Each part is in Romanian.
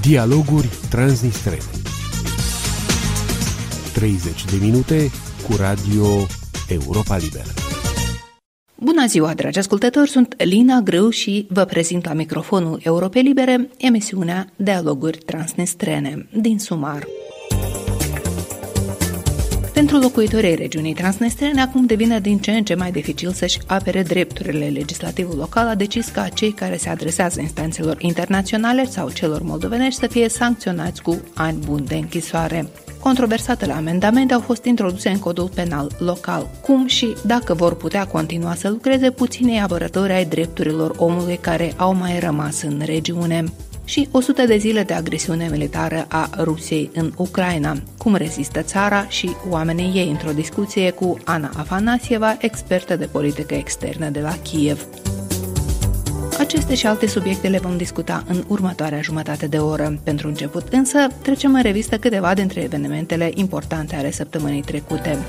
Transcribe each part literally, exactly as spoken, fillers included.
Dialoguri transnistrene. treizeci de minute cu Radio Europa Liberă. Bună ziua, dragi ascultători, sunt Lina Grâu și vă prezint la microfonul Europei Libere emisiunea Dialoguri transnistrene din Sumar. Pentru locuitorii regiunii transnistrene, acum devine din ce în ce mai dificil să-și apere drepturile. Legislativul local a decis ca cei care se adresează instanțelor internaționale sau celor moldovenești să fie sancționați cu ani buni de închisoare. Controversatele amendamente au fost introduse în codul penal local. Cum și dacă vor putea continua să lucreze puținii apărători ai drepturilor omului care au mai rămas în regiune. Și o sută de zile de agresiune militară a Rusiei în Ucraina. Cum rezistă țara și oamenii ei, într-o discuție cu Ana Afanasieva, expertă de politică externă de la Kiev. Aceste și alte subiecte le vom discuta în următoarea jumătate de oră. Pentru început însă, trecem în revistă câteva dintre evenimentele importante ale săptămânii trecute.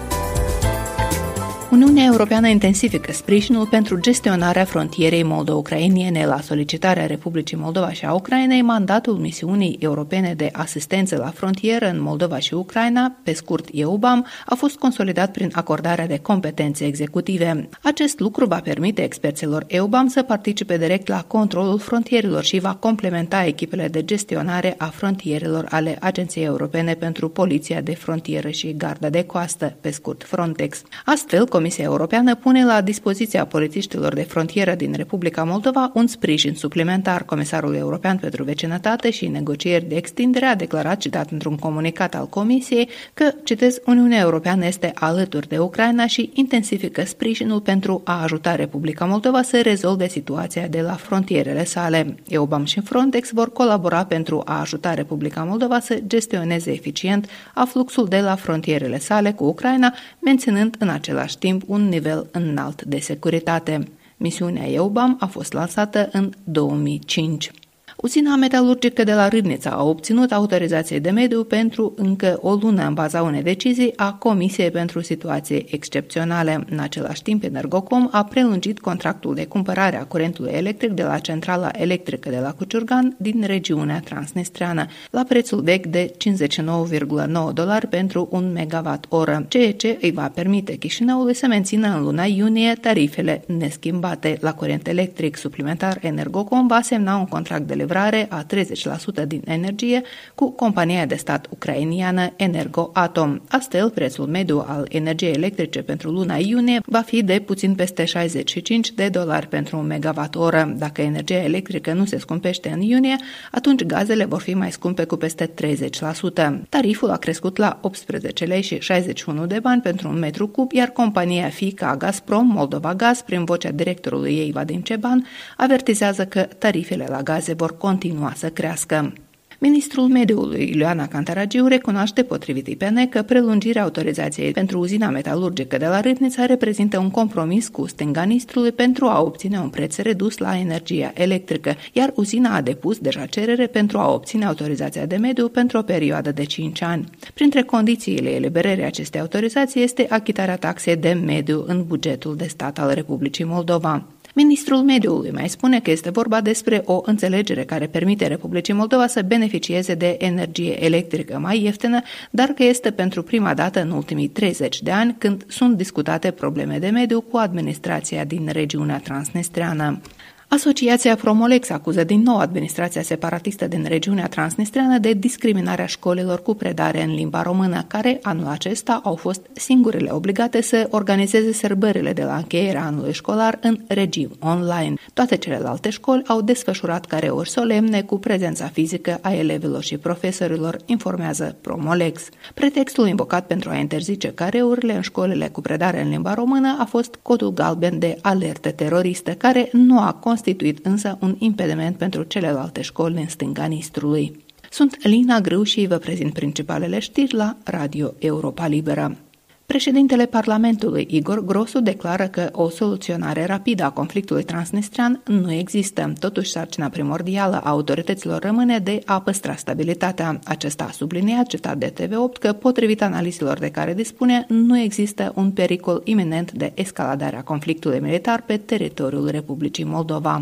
Uniunea Europeană intensifică sprijinul pentru gestionarea frontierei moldo-ucrainiene. La solicitarea Republicii Moldova și a Ucrainei, mandatul misiunii europene de asistență la frontieră în Moldova și Ucraina, pe scurt EUBAM, a fost consolidat prin acordarea de competențe executive. Acest lucru va permite experților EUBAM să participe direct la controlul frontierilor și va complementa echipele de gestionare a frontierelor ale Agenției Europene pentru Poliția de Frontieră și Garda de Coastă, pe scurt Frontex. Astfel, Comisia Europeană pune la dispoziția polițiștilor de frontieră din Republica Moldova un sprijin suplimentar. Comisarul European pentru Vecinătate și Negocieri de Extindere a declarat, citat într-un comunicat al Comisiei, că, citez, Uniunea Europeană este alături de Ucraina și intensifică sprijinul pentru a ajuta Republica Moldova să rezolve situația de la frontierele sale. EUBAM și Frontex vor colabora pentru a ajuta Republica Moldova să gestioneze eficient afluxul de la frontierele sale cu Ucraina, menținând în același timp un nivel înalt de securitate. Misiunea EUBAM a fost lansată în două mii cinci. Uzina metalurgică de la Râbnița a obținut autorizație de mediu pentru încă o lună în baza unei decizii a Comisiei pentru Situații Excepționale. În același timp, Energocom a prelungit contractul de cumpărare a curentului electric de la centrala electrică de la Cuciurgan din regiunea transnistreană, la prețul vechi de cincizeci și nouă virgulă nouă dolari pentru un megawatt-oră, ceea ce îi va permite Chișinăului să mențină în luna iunie tarifele neschimbate. La curent electric suplimentar, Energocom va semna un contract de livrare a treizeci la sută din energie cu compania de stat ucrainiană Energoatom. Astfel, prețul mediu al energiei electrice pentru luna iunie va fi de puțin peste șaizeci și cinci de dolari pentru un megawatt-oră. Dacă energia electrică nu se scumpește în iunie, atunci gazele vor fi mai scumpe cu peste treizeci la sută. Tariful a crescut la optsprezece lei și șaizeci și unu de bani pentru un metru cub, iar compania fiică a Gazprom, Moldova Gaz, prin vocea directorului ei Vadim Ceban, avertizează că tarifele la gaze vor continua să crească. Ministrul Mediului, Iuliana Cantaragiu, recunoaște potrivit I P N că prelungirea autorizației pentru uzina metalurgică de la Râbnița reprezintă un compromis cu stânga Nistrului pentru a obține un preț redus la energia electrică, iar uzina a depus deja cerere pentru a obține autorizația de mediu pentru o perioadă de cinci ani. Printre condițiile eliberării acestei autorizații este achitarea taxei de mediu în bugetul de stat al Republicii Moldova. Ministrul Mediului mai spune că este vorba despre o înțelegere care permite Republicii Moldova să beneficieze de energie electrică mai ieftină, dar că este pentru prima dată în ultimii treizeci de ani când sunt discutate probleme de mediu cu administrația din regiunea transnistreană. Asociația Promolex acuză din nou administrația separatistă din regiunea transnistreană de discriminarea școlilor cu predare în limba română, care anul acesta au fost singurele obligate să organizeze sărbările de la încheierea anului școlar în regim online. Toate celelalte școli au desfășurat careuri solemne cu prezența fizică a elevilor și profesorilor, informează Promolex. Pretextul invocat pentru a interzice careurile în școlile cu predare în limba română a fost codul galben de alertă teroristă, care nu a constituit însă un impediment pentru celelalte școli din stânga Nistrului. Sunt Lina Grâu și vă prezint principalele știri la Radio Europa Liberă. Președintele Parlamentului, Igor Grosu, declară că o soluționare rapidă a conflictului transnistrean nu există. Totuși, sarcina primordială a autorităților rămâne de a păstra stabilitatea. Acesta a subliniat, citat de T V opt, că, potrivit analizelor de care dispune, nu există un pericol iminent de escaladare a conflictului militar pe teritoriul Republicii Moldova.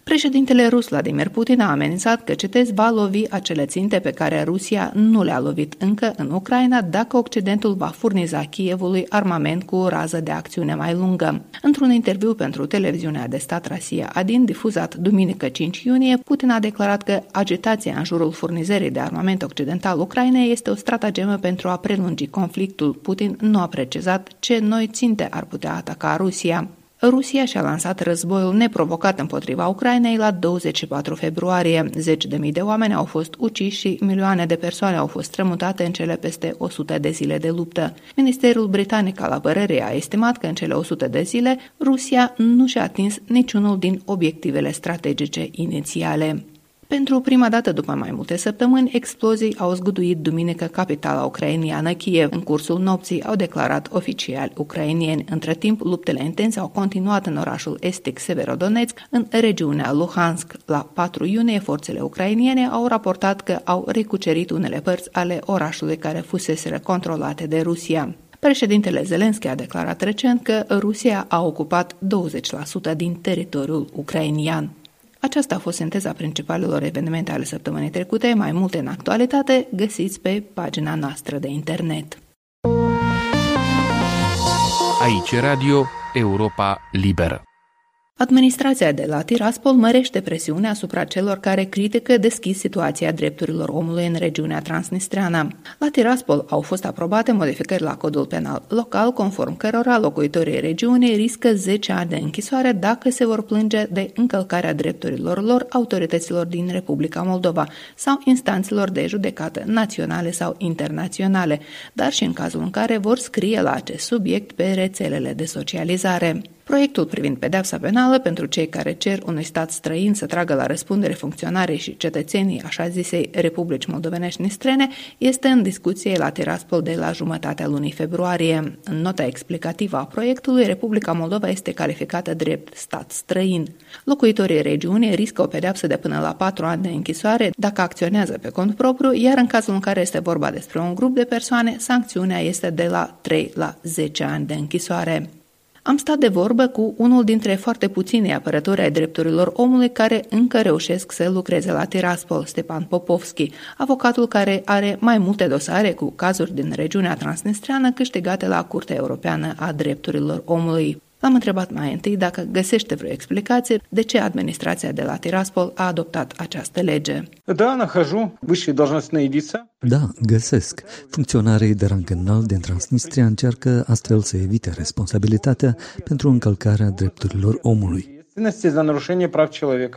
Președintele rus Vladimir Putin a amenințat că, citez, va lovi acele ținte pe care Rusia nu le-a lovit încă în Ucraina dacă Occidentul va furniza Kievului armament cu o rază de acțiune mai lungă. Într-un interviu pentru televiziunea de stat Rosia Adin, difuzat duminică cinci iunie, Putin a declarat că agitația în jurul furnizării de armament occidental Ucrainei este o stratagemă pentru a prelungi conflictul. Putin nu a precizat ce noi ținte ar putea ataca Rusia. Rusia și-a lansat războiul neprovocat împotriva Ucrainei la douăzeci și patru februarie. Zeci de mii de oameni au fost uciși și milioane de persoane au fost strămutate în cele peste o sută de zile de luptă. Ministerul britanic al apărării a estimat că în cele o sută de zile Rusia nu și-a atins niciunul din obiectivele strategice inițiale. Pentru prima dată după mai multe săptămâni, explozii au zguduit duminică capitala ucrainiană Kiev. În cursul nopții, au declarat oficiali ucrainieni. Între timp, luptele intense au continuat în orașul estic Severodonetsk, în regiunea Luhansk. La patru iunie, forțele ucrainiene au raportat că au recucerit unele părți ale orașului care fuseseră controlate de Rusia. Președintele Zelenski a declarat recent că Rusia a ocupat douăzeci la sută din teritoriul ucrainian. Aceasta a fost sinteza principalelor evenimente ale săptămânii trecute. Mai multe în actualitate găsiți pe pagina noastră de internet. Aici Radio Europa Liberă. Administrația de la Tiraspol mărește presiunea asupra celor care critică deschis situația drepturilor omului în regiunea transnistreană. La Tiraspol au fost aprobate modificări la codul penal local, conform cărora locuitorii regiunii riscă zece ani de închisoare dacă se vor plânge de încălcarea drepturilor lor autorităților din Republica Moldova sau instanțelor de judecată naționale sau internaționale, dar și în cazul în care vor scrie la acest subiect pe rețelele de socializare. Proiectul privind pedeapsa penală pentru cei care cer unui stat străin să tragă la răspundere funcționarii și cetățenii așa zisei Republici Moldovenești Nistrene este în discuție la Tiraspol de la jumătatea lunii februarie. În nota explicativă a proiectului, Republica Moldova este calificată drept stat străin. Locuitorii regiunii riscă o pedeapsă de până la patru ani de închisoare dacă acționează pe cont propriu, iar în cazul în care este vorba despre un grup de persoane, sancțiunea este de la trei la zece ani de închisoare. Am stat de vorbă cu unul dintre foarte puținii apărători ai drepturilor omului care încă reușesc să lucreze la Tiraspol, Stepan Popovski, avocatul care are mai multe dosare cu cazuri din regiunea transnistreană câștigate la Curtea Europeană a Drepturilor Omului. L-am întrebat mai întâi dacă găsește vreo explicație de ce administrația de la Tiraspol a adoptat această lege. Da, nahожу высшие должностные лица. Da, găsesc. Funcționarii de rang înalt din Transnistria încearcă astfel să evite responsabilitatea pentru încălcarea drepturilor omului. За нарушение прав человека.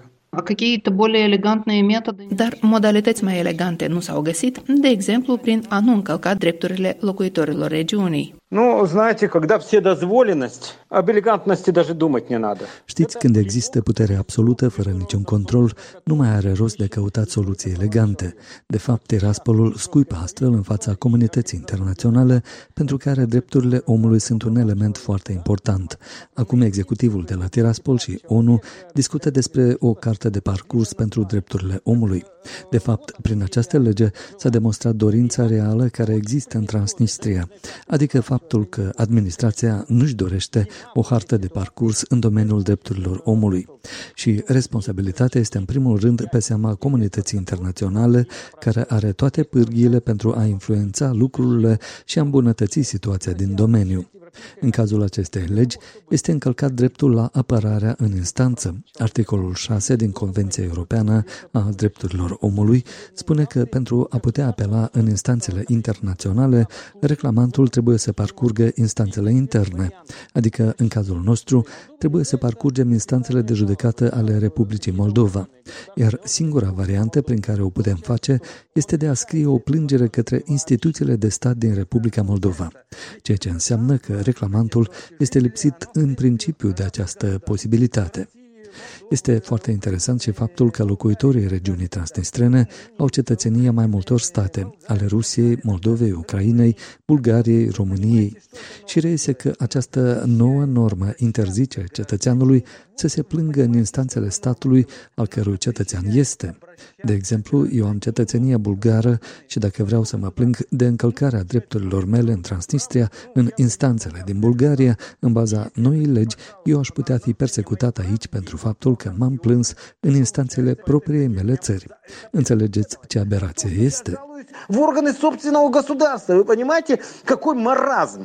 Dar modalități mai elegante nu s-au găsit, de exemplu prin a nu încălca drepturile locuitorilor regiunii. Ну, знаете, когда вседозволенность, об элегантности даже думать не надо. Știți, când există putere absolută, fără niciun control, nu mai are rost de căutat soluții elegante. De fapt, Tiraspolul scuipă astfel în fața comunității internaționale, pentru care drepturile omului sunt un element foarte important. Acum, executivul de la Tiraspol și ONU discută despre o carte de parcurs pentru drepturile omului. De fapt, prin această lege s-a demonstrat dorința reală care există în Transnistria, adică faptul că administrația nu-și dorește o hartă de parcurs în domeniul drepturilor omului. Și responsabilitatea este în primul rând pe seama comunității internaționale, care are toate pârghiile pentru a influența lucrurile și a îmbunătăți situația din domeniu. În cazul acestei legi, este încălcat dreptul la apărarea în instanță. Articolul șase din Convenția Europeană a Drepturilor Omului spune că pentru a putea apela în instanțele internaționale, reclamantul trebuie să parcurgă instanțele interne, adică, în cazul nostru, trebuie să parcurgem instanțele de judecată ale Republicii Moldova. Iar singura variantă prin care o putem face este de a scrie o plângere către instituțiile de stat din Republica Moldova, ceea ce înseamnă că reclamantul este lipsit în principiu de această posibilitate. Este foarte interesant și faptul că locuitorii regiunii transnistrene au cetățenia mai multor state, ale Rusiei, Moldovei, Ucrainei, Bulgariei, României. Și reiese că această nouă normă interzice cetățeanului să se plângă în instanțele statului al cărui cetățean este. De exemplu, eu am cetățenia bulgară și dacă vreau să mă plâng de încălcarea drepturilor mele în Transnistria, în instanțele din Bulgaria, în baza noii legi, eu aș putea fi persecutat aici pentru faptul că m-am plâns în instanțele propriei mele țări. Înțelegeți ce aberație este? В органы собственного государства. Вы понимаете, какой маразм?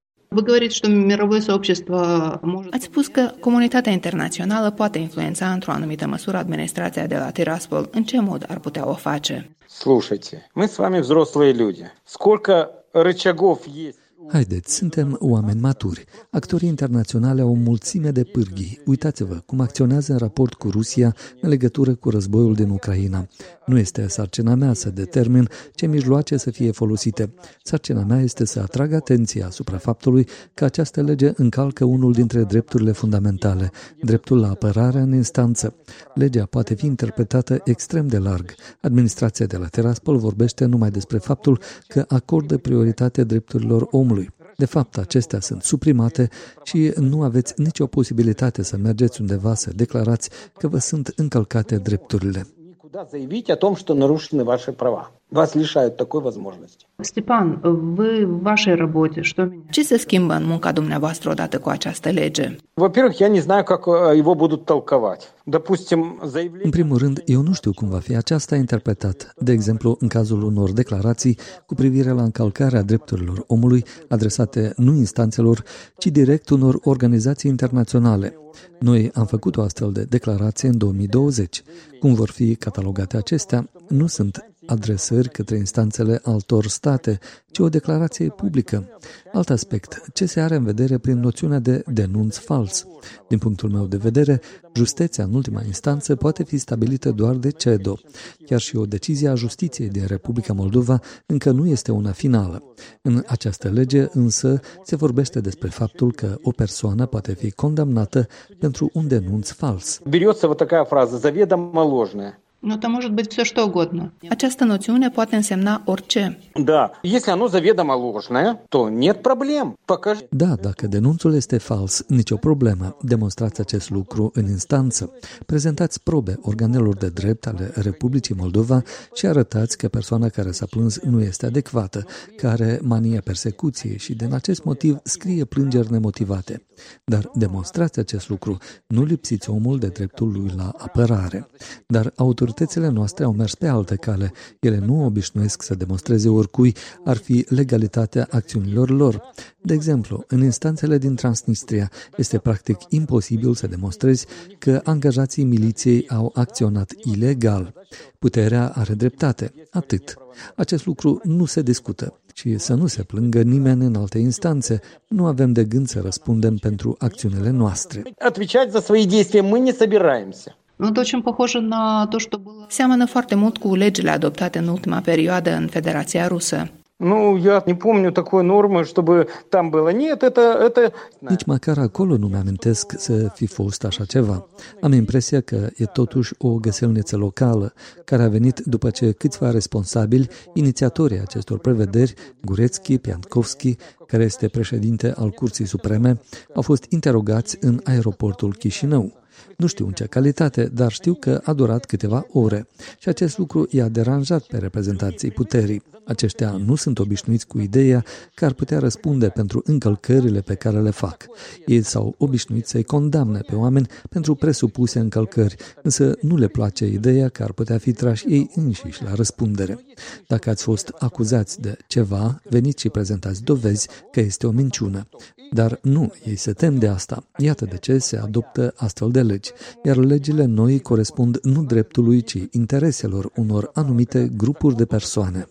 Ați spus că comunitatea internațională poate influența într-o anumită măsură administrația de la Tiraspol. În ce mod ar putea o face? Слушайте, мы с вами взрослые люди. Сколько рычагов есть? Haideți, suntem oameni maturi. Actorii internaționali au o mulțime de pârghii. Uitați-vă cum acționează în raport cu Rusia în legătură cu războiul din Ucraina. Nu este sarcina mea să determin ce mijloace să fie folosite. Sarcina mea este să atrag atenția asupra faptului că această lege încalcă unul dintre drepturile fundamentale, dreptul la apărare în instanță. Legea poate fi interpretată extrem de larg. Administrația de la Tiraspol vorbește numai despre faptul că acordă prioritate drepturilor omului. De fapt, acestea sunt suprimate și nu aveți nicio posibilitate să mergeți undeva să declarați că vă sunt încălcate drepturile. Заявить о том, что нарушены ваши права. Вас лишают такой возможности. Stepan, вы в вашей работе что меняется? Ce se schimbă în munca dumneavoastră odată cu această lege? Во-первых, я не знаю, как его будут толковать. Допустим, заявление... În primul rând, eu nu știu cum va fi aceasta interpretat. De exemplu, în cazul unor declarații cu privire la încălcarea drepturilor omului adresate nu instanțelor, ci direct unor organizații internaționale. Noi am făcut o astfel de declarație în două mii douăzeci. Cum vor fi catalogate acestea, nu sunt adresări către instanțele altor state, ci o declarație publică. Alt aspect, ce se are în vedere prin noțiunea de denunț fals? Din punctul meu de vedere, justeția în ultima instanță poate fi stabilită doar de C E D O. Chiar și o decizie a justiției din Republica Moldova încă nu este una finală. În această lege însă se vorbește despre faptul că o persoană poate fi condamnată pentru un denunț fals. Берется вот такая фраза заведомо ложная. Ну, это может быть все что угодно. Această noțiune poate însemna orice. Да, если оно заведомо ложное, то нет проблем. Покажи. Da, dacă denunțul este fals, nicio problemă. Demonstrați acest lucru în instanță. Prezentați probe organelor de drept ale Republicii Moldova și arătați că persoana care s-a plâns nu este adecvată, că are mania persecuției și din acest motiv scrie plângeri nemotivate. Dar demonstrați acest lucru, nu lipsiți omul de dreptul lui la apărare. Dar autoritățile noastre au mers pe altă cale. Ele nu obișnuiesc să demonstreze oricui ar fi legalitatea acțiunilor lor. De exemplu, în instanțele din Transnistria este practic imposibil să demonstrezi că angajații miliției au acționat ilegal. Puterea are dreptate. Atât. Acest lucru nu se discută. Și să nu se plângă nimeni în alte instanțe. Nu avem de gând să răspundem pentru acțiunile noastre. Отвечать за свои действия мы не собираемся. Ну, это очень похоже на то, что было. Seamănă foarte mult cu legile adoptate în ultima perioadă în Federația Rusă. Ну, я не помню такой нормы, чтобы там было. Нет, это... это... Nici măcar acolo nu mi-amintesc să fi fost așa ceva. Am impresia că e totuși o găselniță locală, care a venit după ce câțiva responsabili, inițiatorii acestor prevederi, Gurețchi, Piantkovski, care este președinte al Curții Supreme, au fost interogați în aeroportul Chișinău. Nu știu în ce calitate, dar știu că a durat câteva ore și acest lucru i-a deranjat pe reprezentanții puterii. Aceștia nu sunt obișnuiți cu ideea că ar putea răspunde pentru încălcările pe care le fac. Ei s-au obișnuit să-i condamne pe oameni pentru presupuse încălcări, însă nu le place ideea că ar putea fi trași ei înșiși la răspundere. Dacă ați fost acuzați de ceva, veniți și prezentați dovezi că este o minciună. Dar nu, ei se tem de asta. Iată de ce se adoptă astfel de legi, iar legile noi corespund nu dreptului, ci intereselor unor anumite grupuri de persoane.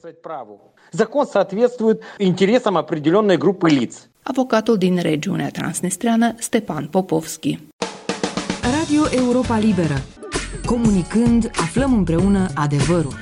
Закон соответствует интересам определенной группы лиц. Avocatul din regiunea transnistreană, Stepan Popovski. Radio Europa Liberă. Comunicând, aflăm împreună adevărul.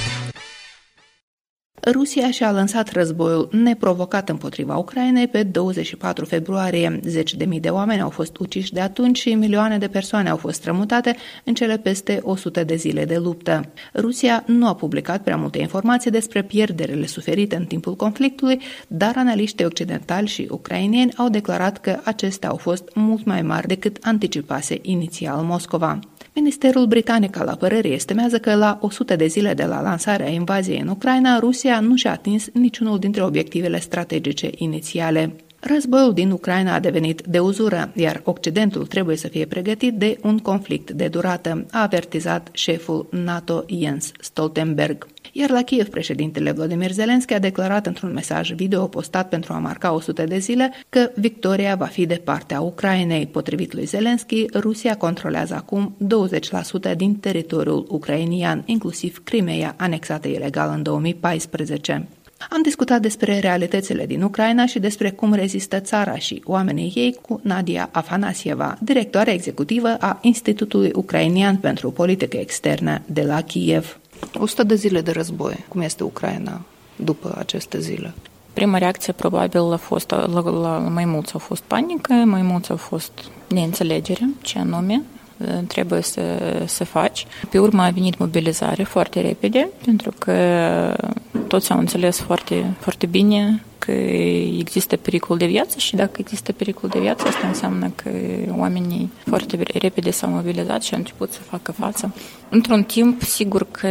Rusia și-a lansat războiul neprovocat împotriva Ucrainei pe douăzeci și patru februarie. Zeci de mii de oameni au fost uciși de atunci și milioane de persoane au fost strămutate în cele peste o sută de zile de luptă. Rusia nu a publicat prea multe informații despre pierderile suferite în timpul conflictului, dar analiștii occidentali și ucraineni au declarat că acestea au fost mult mai mari decât anticipase inițial Moscova. Ministerul britanic al apărării estimează că la o sută de zile de la lansarea invaziei în Ucraina, Rusia nu și-a atins niciunul dintre obiectivele strategice inițiale. Războiul din Ucraina a devenit de uzură, iar Occidentul trebuie să fie pregătit de un conflict de durată, a avertizat șeful NATO Jens Stoltenberg. Iar la Kiev, președintele Volodymyr Zelensky a declarat într-un mesaj video postat pentru a marca o sută de zile că victoria va fi de partea Ucrainei. Potrivit lui Zelensky, Rusia controlează acum douăzeci la sută din teritoriul ucrainian, inclusiv Crimeea, anexată ilegal în două mii paisprezece. Am discutat despre realitățile din Ucraina și despre cum rezistă țara și oamenii ei cu Nadia Afanasieva, directoarea executivă a Institutului Ucrainian pentru Politică Externă de la Kiev. o sută de zile de război. Cum este Ucraina după aceste zile? Prima reacție probabil a fost, la, la mai mulți a fost panică, mai mulți au fost neînțelegere, ce anume trebuie să, să faci. Pe urmă a venit mobilizare foarte repede, pentru că toți au înțeles foarte, foarte bine că există pericol de viață și dacă există pericol de viață, asta înseamnă că oamenii foarte repede s-au mobilizat și au început să facă față. Într-un timp, sigur că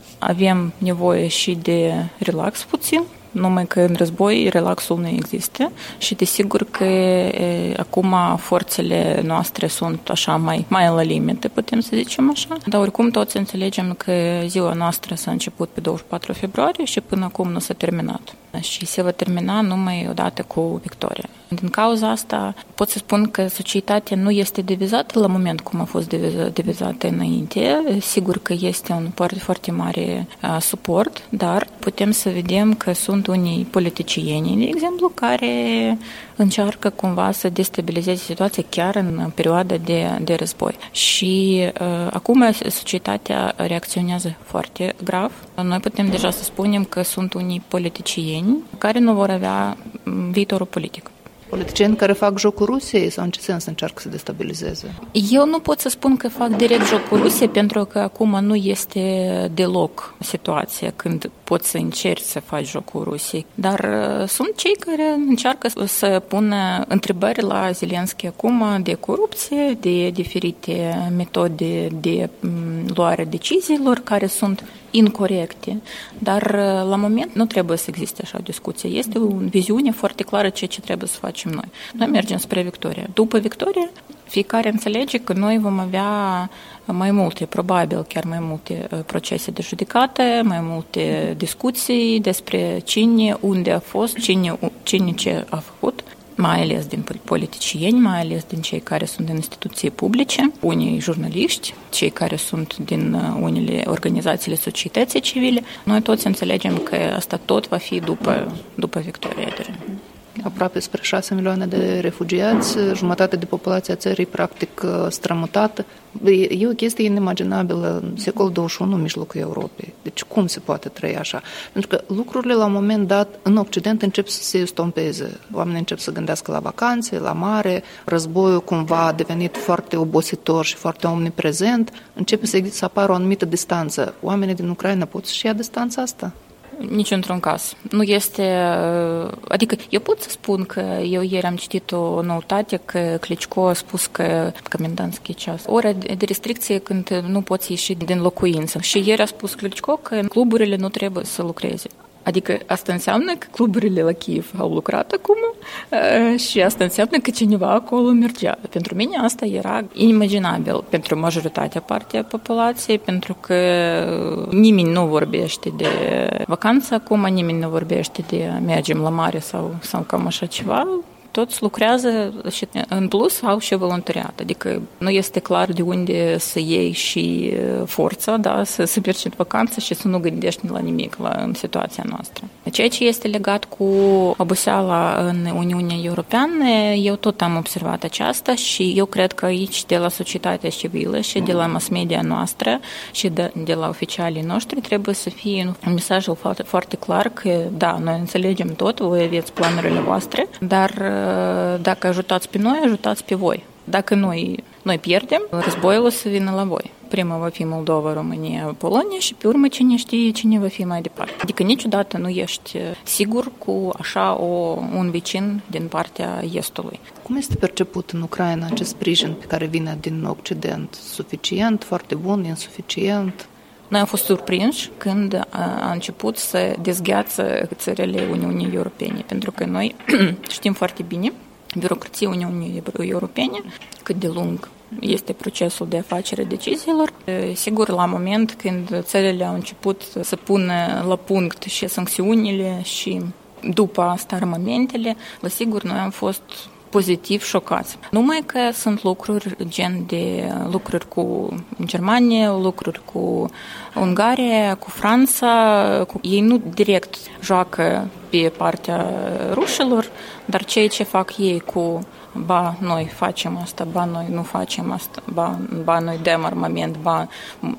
avem nevoie și de relax puțin, numai că în război relaxul nu există și desigur că e, acum forțele noastre sunt așa mai, mai la limite, putem să zicem așa, dar oricum toți înțelegem că ziua noastră s-a început pe douăzeci și patru februarie și până acum nu s-a terminat și se va termina numai odată cu victoria. Din cauza asta pot să spun că societatea nu este divizată la moment cum a fost divizată înainte. Sigur că este un foarte, foarte mare uh, suport, dar putem să vedem că sunt unii politicieni, de exemplu, care încearcă cumva să destabilizeze situația chiar în perioada de, de război. Și uh, acum societatea reacționează foarte grav. Noi putem deja să spunem că sunt unii politicieni care nu vor avea viitorul politic. Politicieni care fac jocul Rusiei sau în ce sens încearcă să destabilizeze? Eu nu pot să spun că fac direct jocul Rusiei pentru că acum nu este deloc situația când poți să încerci să faci jocul Rusiei. Dar uh, sunt cei care încearcă să pună întrebări la Zelensky acum de corupție, de diferite metode de um, luare deciziilor care sunt incorecte, dar la moment nu trebuie să existe așa o discuție. Este o viziune foarte clară ceea ce trebuie să facem noi. Noi mergem spre victorie. După victorie, fiecare înțelege că noi vom avea mai multe, probabil chiar mai multe procese de judecată, mai multe discuții despre cine, unde a fost, cine, cine ce a făcut, mai ales din politicieni, mai ales din cei care sunt din instituții publice, unii jurnaliști, cei care sunt din unele organizațiile societății civile. Noi toți înțelegem că asta tot va fi după, după victoria. Aproape spre șase milioane de refugiați, jumătate de populația țării practic strămutată. E o chestie inimaginabilă în secolul douăzeci și unu în mijlocul Europei. Deci cum se poate trăi așa? Pentru că lucrurile la un moment dat în Occident încep să se estompeze. Oamenii încep să gândească la vacanțe, la mare, războiul cumva a devenit foarte obositor și foarte omniprezent, începe să, să apară o anumită distanță. Oamenii din Ucraina pot să-și ia distanța asta? Nici într-un caz. Nu este... Adică eu pot să spun că eu ieri am citit o noutate că Clicico a spus că comendanții ceas, ora de restricție când nu poți ieși din locuință. Și ieri a spus Clicico că cluburile nu trebuie să lucreze. Adică asta înseamnă că cluburile la Kiev au lucrat acum și asta înseamnă că cineva acolo mergea. Pentru mine asta era inimaginabil pentru majoritatea partea populației, pentru că nimeni nu vorbește de vacanță acum, nimeni nu vorbește de mergem la mare sau, sau cam așa ceva. Toți lucrează și în plus au și voluntariat, adică nu este clar de unde să iei și forța, da, să, să mergi în vacanță și să nu gândești la nimic la, în situația noastră. Ceea ce este legat cu oboseala în Uniunea Europeană, eu tot am observat aceasta și eu cred că aici de la societatea civilă și de la mass media noastră și de, de la oficialii noștri trebuie să fie un mesaj foarte, foarte clar că da, noi înțelegem tot, voi aveți planurile voastre, dar dacă ajutați pe noi, ajutați pe voi. Dacă noi, noi pierdem, războiul o să vină la voi. Prima va fi Moldova, România, Polonia și pe urmă cine știe cine va fi mai departe. Adică niciodată nu ești sigur cu așa o, un vecin din partea Estului. Cum este perceput în Ucraina acest sprijin pe care vine din Occident? Suficient, foarte bun, insuficient? Noi am fost surprinși când a început să dezgheață țările Uniunii Europene, pentru că noi știm foarte bine birocrația Uniunii Europene, cât de lung este procesul de afacere deciziilor. Sigur, la moment când țările au început să pună la punct și sancțiunile și după asta armamentele, la sigur, noi am fost pozitiv șocați. Numai că sunt lucruri gen de lucruri cu Germania, lucruri cu Ungaria, cu Franța. Cu... Ei nu direct joacă pe partea rușilor, dar ceea ce fac ei cu ba noi facem asta, ba noi nu facem asta, ba, ba noi dăm armament, ba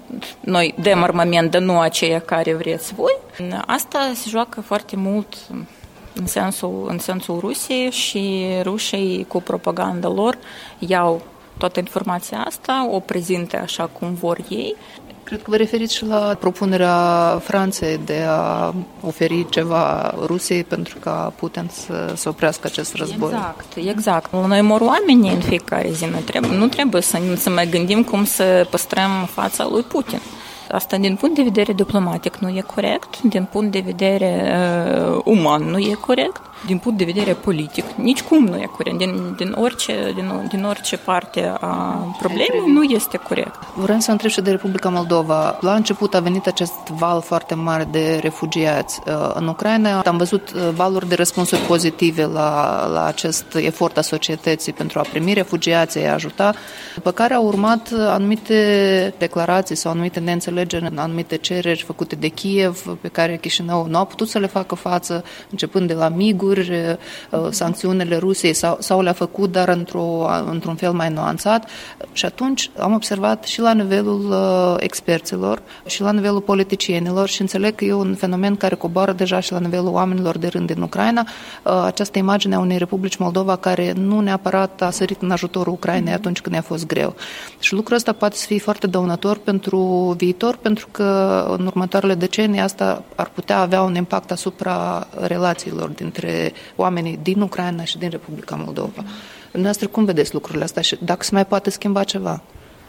noi dăm armament, dar nu aceea care vreți voi. Asta se joacă foarte mult în sensul, în sensul Rusiei și rușii cu propaganda lor iau toată informația asta, o prezintă așa cum vor ei. Cred că vă referiți și la propunerea Franței de a oferi ceva Rusiei pentru ca Putin să, să oprească acest război. Exact, exact. Noi mor oamenii în fiecare zi. Nu trebuie, nu trebuie să, să mai gândim cum să păstrăm fața lui Putin. Asta din punct de vedere diplomatic nu e corect, din punct de vedere uh, uman nu e corect, din punct de vedere politic nici cum nu e corect. Din, din, orice, din, din orice parte a problemei nu este corect. Vreau să întreb și de Republica Moldova. La început a venit acest val foarte mare de refugiați uh, în Ucraina. Am văzut valuri de răspunsuri pozitive la, la acest efort a societății pentru a primi refugiații, a ajuta, după care au urmat anumite declarații sau anumite neînțelegeri în anumite cereri făcute de Kiev, pe care Chișinău nu a putut să le facă față, începând de la miguri, sancțiunile Rusiei sau, sau le-a făcut, dar într-o, într-un fel mai nuanțat. Și atunci am observat și la nivelul experților și la nivelul politicienilor și înțeleg că e un fenomen care coboară deja și la nivelul oamenilor de rând din Ucraina, această imagine a unei Republici Moldova care nu neapărat a sărit în ajutorul Ucrainei atunci când i-a fost greu. Și lucrul ăsta poate să fie foarte dăunător pentru viitor, pentru că în următoarele decenii asta ar putea avea un impact asupra relațiilor dintre oamenii din Ucraina și din Republica Moldova. Dumneavoastră, cum vedeți lucrurile astea și dacă se mai poate schimba ceva?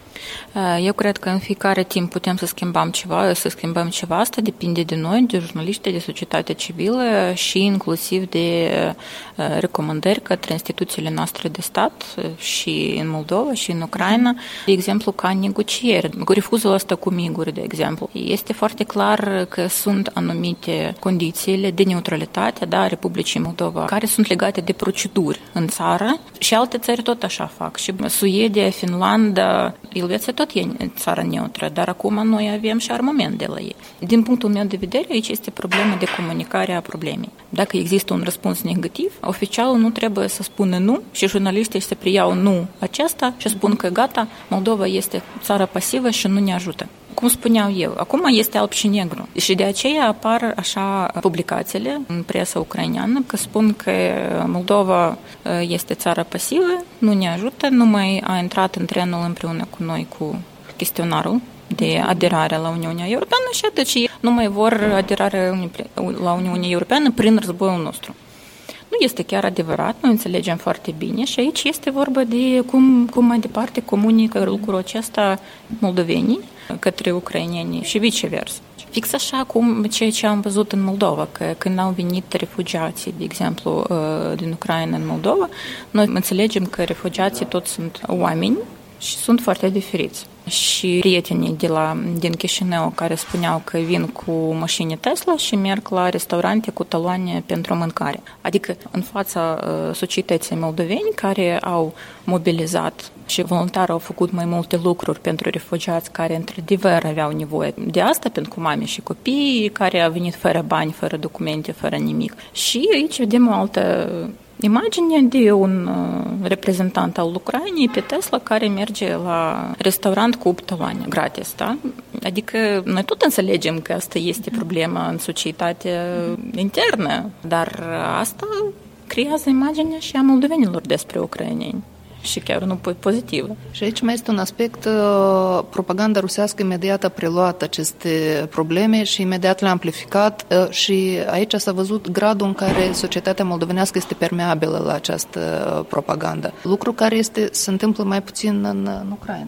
Eu cred că în fiecare timp putem să schimbăm ceva, să schimbăm ceva. Asta depinde de noi, de jurnaliști, de societatea civilă și inclusiv de recomandări către instituțiile noastre de stat și în Moldova și în Ucraina. De exemplu, ca negocieri, cu refuzul ăsta cu miguri, de exemplu. Este foarte clar că sunt anumite condițiile de neutralitate, da, Republicii Moldova, care sunt legate de proceduri în țară și alte țări tot așa fac. Și Suedia, Finlanda, Elveția tot e țară neutră, dar acum noi avem și armament de la ei. Din punctul meu de vedere, aici este problema de comunicare a problemei. Dacă există un răspuns negativ, oficialul nu trebuie să spună nu și jurnaliștii să preiau nu acesta și spun că gata, Moldova este țară pasivă și nu ne ajută. Cum spuneau eu, acum este alb și negru. Și de aceea apar așa publicațiile în presa ucraineană că spun că Moldova este țară pasivă, nu ne ajută, nu mai a intrat în trenul împreună cu noi cu chestionarul de aderare la Uniunea Europeană și atât. Și nu mai vor aderare la Uniunea Europeană prin războiul nostru. Nu este chiar adevărat, noi înțelegem foarte bine și aici este vorba de cum, cum mai departe comunică lucrul acesta moldovenii către ucraineni și viceversa. Fix așa cum ceea ce am văzut în Moldova, că când au venit refugiații, de exemplu, din Ucraina în Moldova, noi înțelegem că refugiații toți sunt oameni și sunt foarte diferiți. Și prietenii de la, din Chișinău care spuneau că vin cu mașini Tesla și merg la restaurante cu taloane pentru mâncare. Adică în fața uh, societății moldoveni care au mobilizat și voluntar au făcut mai multe lucruri pentru refugiați care într-adevăr aveau nevoie de asta, pentru mame și copii care au venit fără bani, fără documente, fără nimic. Și aici vedem o altă imagine de un reprezentant al Ucrainei pe Tesla care merge la restaurant cu taloane gratis, da? Adică noi tot înțelegem că asta este problema în societatea internă, dar asta creează imaginea și a moldovenilor despre ucraineni. Și chiar nu pozitivă. Și aici mai este un aspect, propaganda rusească imediat a preluat aceste probleme și imediat le-a amplificat și aici s-a văzut gradul în care societatea moldovenească este permeabilă la această propagandă. Lucru care este, se întâmplă mai puțin în, în Ucraina.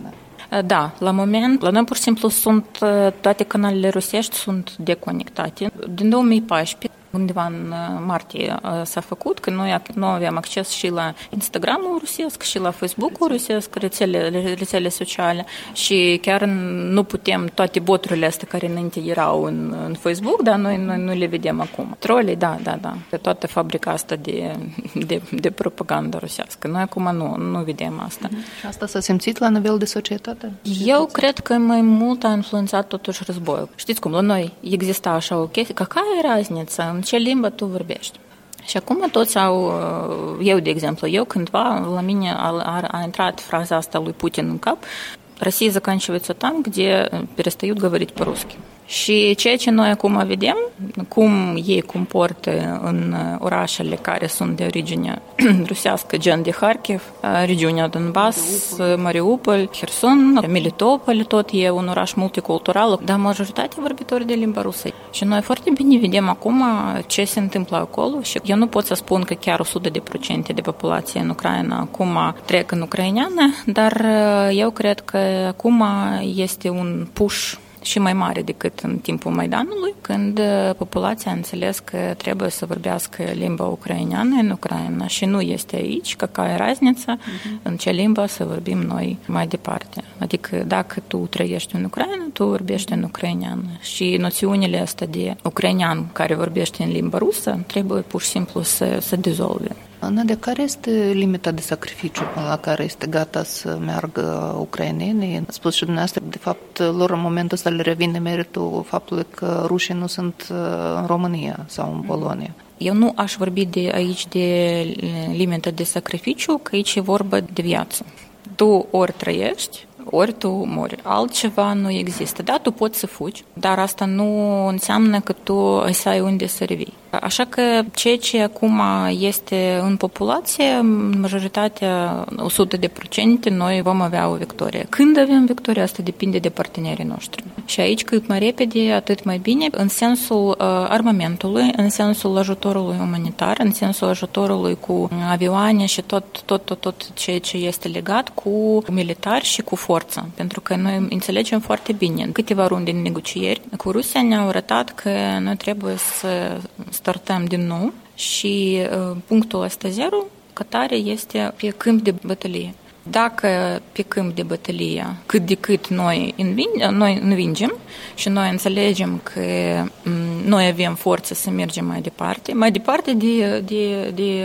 Da, la moment, la noi pur și simplu sunt, toate canalele rusești sunt deconectate. Din două mii paisprezece, undeva în martie s-a făcut, că noi nu aveam acces și la Instagramul rusesc, și la Facebook-ul rusesc, rețele, rețele sociale și chiar nu putem toate boturile astea care înainte erau în, în Facebook, dar noi, noi nu le vedem acum. Trolii, da, da, da. De toată fabrica asta de, de, de propagandă rusească. Noi acum nu, nu vedem asta. Și asta s-a simțit la nivel de societate? Eu cred că mai mult a influențat totuși războiul. Știți cum, la noi exista așa o chestie, какая разница, în ce limbă tu vorbești? Și acum toți au, eu de exemplu, eu cândva la mine a, a, a intrat fraza asta lui Putin în cap, Россия заканчивается там, где перестают говорить по-русски. Și ceea ce noi acum vedem, cum ei comportă în orașele care sunt de origine rusească, gen de Kharkiv, regiunea Donbass, Mariupol, Kherson, Melitopol, tot e un oraș multicultural, dar majoritatea vorbitori de limba rusă. Și noi foarte bine vedem acum ce se întâmplă acolo și eu nu pot să spun că chiar o sută la sută de populație în Ucraina acum trec în ucraineană, dar eu cred că acum este un push și mai mare decât în timpul Maidanului, când populația a înțeles că trebuie să vorbească limba ucraineană în Ucraina și nu este aici, какая разница, uh-huh. în ce limbă să vorbim noi mai departe. Adică dacă tu trăiești în Ucraina, tu vorbești în ucraineană și noțiunile astea de ucrainean care vorbește în limba rusă trebuie pur și simplu să se dizolve. Nadia, care este limita de sacrificiu până la care este gata să meargă ucrainenii? Ați spus și dumneavoastră, de fapt, lor în momentul ăsta le revine meritul faptului că rușii nu sunt în România sau în Polonia. Eu nu aș vorbi de aici de limită de sacrificiu, că aici e vorba de viață. Tu ori trăiești, ori tu mori. Altceva nu există. Da, tu poți să fugi, dar asta nu înseamnă că tu să ai unde să revii. Așa că ceea ce acum este în populație, majoritatea, o sută la sută, noi vom avea o victorie. Când avem victoria, asta depinde de partenerii noștri. Și aici, cât mai repede, atât mai bine, în sensul uh, armamentului, în sensul ajutorului umanitar, în sensul ajutorului cu avioane și tot, tot, tot, tot ceea ce este legat cu militari și cu forță. Pentru că noi înțelegem foarte bine. În câteva runde de negocieri cu Rusia ne-au arătat că noi trebuie să startăm din nou și uh, punctul ăsta zero, cătare, este pe câmp de bătălie. Dacă pe câmp de bătălie cât de cât noi, înving, noi învingem și noi înțelegem că um, noi avem forță să mergem mai departe, mai departe de, de, de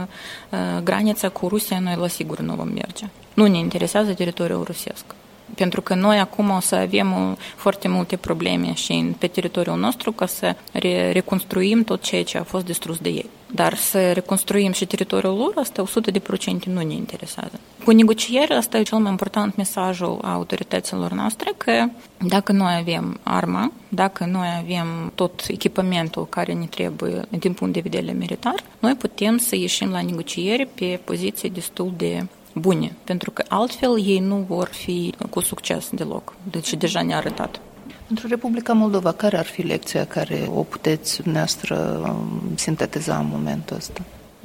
uh, granița cu Rusia, noi la sigur nu vom merge. Nu ne interesează teritoriul rusesc. Pentru că noi acum o să avem foarte multe probleme și pe teritoriul nostru ca să re- reconstruim tot ceea ce a fost distrus de ei. Dar să reconstruim și teritoriul lor, asta o sută la sută nu ne interesează. Cu negocieri, asta e cel mai important mesajul a autorităților noastre, că dacă noi avem arma, dacă noi avem tot echipamentul care ne trebuie din punct de vedere militar, noi putem să ieșim la negocieri pe poziții destul de bune, pentru că altfel ei nu vor fi cu succes deloc. Deci deja ne-a arătat. Pentru Republica Moldova, care ar fi lecția care o puteți dumneavoastră sintetiza în momentul ăsta?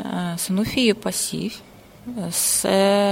Să nu fie pasivi, să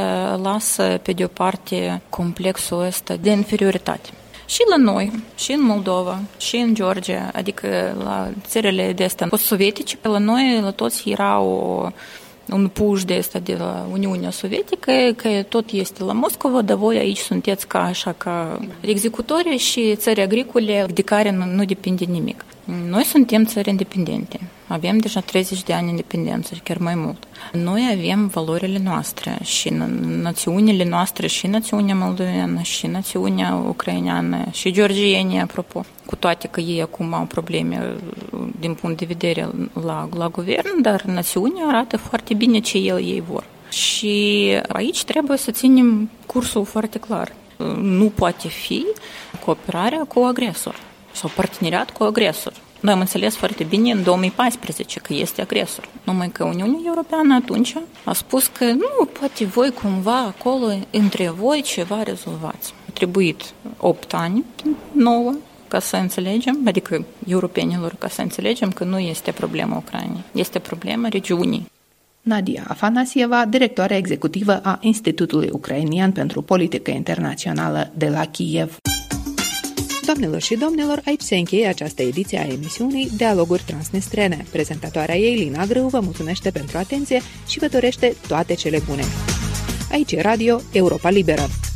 lasă pe de o parte complexul ăsta de inferioritate. Și la noi, și în Moldova, și în Georgia, adică la țările de astea post-sovietice, la noi, la toți era o un push de asta de la Uniunea Sovietică, că tot este la Moscova, dar voi aici sunteți ca așa, ca executori și țări agricole de care nu, nu depinde nimic. Noi suntem țări independente. Avem deja treizeci de ani independență, chiar mai mult. Noi avem valorile noastre și națiunile noastre, și națiunea moldoveană, și națiunea ucraineană, și georgienii, apropo. Cu toate că ei acum au probleme din punct de vedere la, la guvern, dar națiunea arată foarte bine ce el ei vor. Și aici trebuie să ținem cursul foarte clar. Nu poate fi cooperarea cu agresor sau parteneriat cu agresor. Noi am înțeles foarte bine în două mii paisprezece că este agresor. Numai că Uniunea Europeană atunci a spus că nu, poate voi cumva acolo, între voi, ceva rezolvați. A trebuit opt ani, nouă, ca să înțelegem, adică europenilor, ca să înțelegem că nu este problema Ucrainei, este problema regiunii. Nadia Afanasieva, directoarea executivă a Institutului Ucrainian pentru Politică Internațională de la Kiev. Doamnelor și domnilor, aici se încheie această ediție a emisiunii Dialoguri Transnistrene. Prezentatoarea ei, Lina Grâu, vă mulțumește pentru atenție și vă dorește toate cele bune. Aici e Radio Europa Liberă.